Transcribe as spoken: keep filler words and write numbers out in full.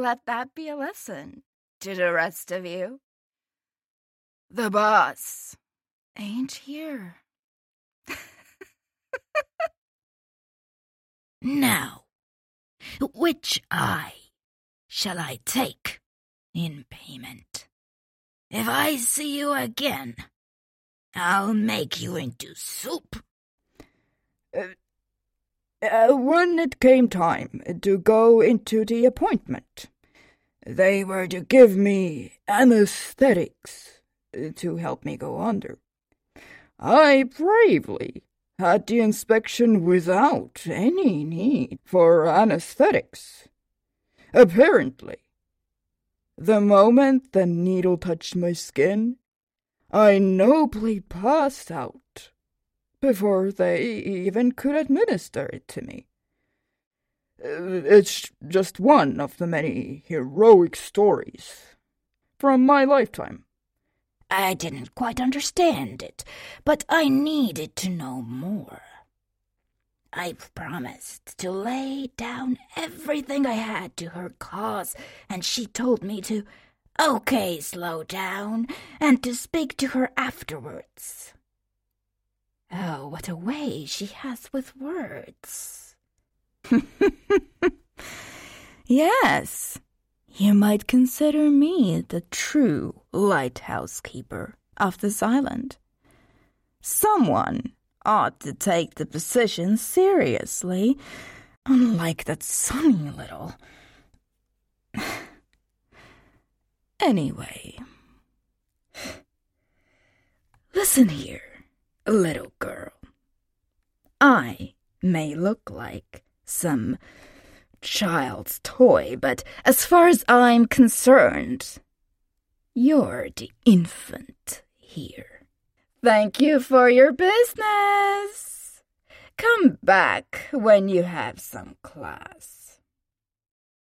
let that be a lesson to the rest of you. The boss ain't here. Now, which eye shall I take in payment? If I see you again, I'll make you into soup. Uh, uh, when it came time to go into the appointment, they were to give me anesthetics to help me go under. I bravely had the inspection without any need for anesthetics. Apparently, the moment the needle touched my skin, I nobly passed out before they even could administer it to me. It's just one of the many heroic stories from my lifetime. I didn't quite understand it, but I needed to know more. I've promised to lay down everything I had to her cause, and she told me to, okay, slow down, and to speak to her afterwards. Oh, what a way she has with words. Yes, you might consider me the true lighthouse keeper of this island. Someone ought to take the position seriously, unlike that sunny little... Anyway, listen here, little girl. I may look like some child's toy, but as far as I'm concerned, you're the infant here. Thank you for your business. Come back when you have some class.